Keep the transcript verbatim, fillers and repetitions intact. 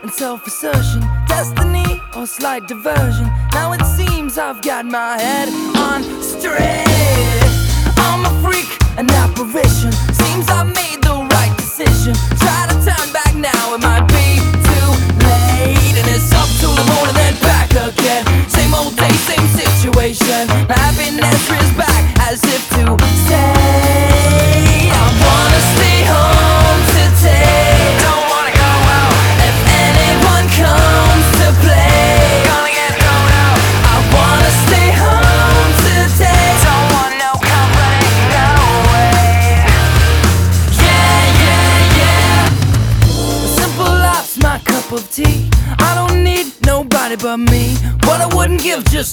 and self-assertion, destiny or slight diversion. Now it seems I've got my head on straight. I'm a freak, an apparition. Seems I made the right decision. Try to turn back now, it might be too late. And it's up till the morning, then back again. Same old day, same situation. Happiness is back as if to say, I wanna stay home today. Don't wanna go out. If anyone comes to play, gonna get thrown out. I wanna stay home today. Don't want no company, no way. Yeah, yeah, yeah. A simple life's my cup of tea. I don't need nobody but me. What I wouldn't give just